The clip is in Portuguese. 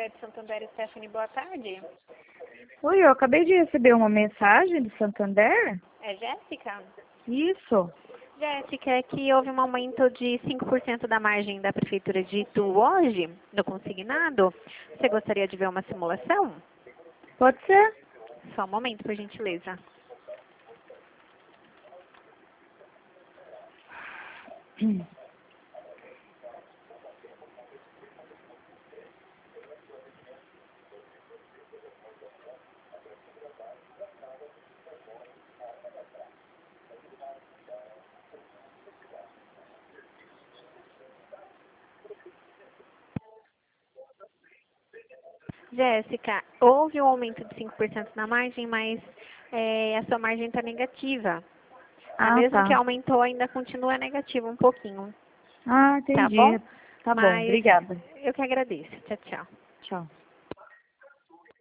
Banco de Santander, Stephanie, boa tarde. Oi, eu acabei de receber uma mensagem do Santander. É Jéssica? Isso. Jéssica, é que houve um aumento de 5% da margem da Prefeitura de Itu hoje, no consignado. Você gostaria de ver uma simulação? Pode ser? Só um momento, por gentileza. Jéssica, houve um aumento de 5% na margem, mas a sua margem está negativa. Mesmo Tá. que aumentou, ainda continua negativa um pouquinho. Ah, Tá bom? entendi. Tá bom, Mas obrigada. eu que agradeço. Tchau, tchau. Tchau.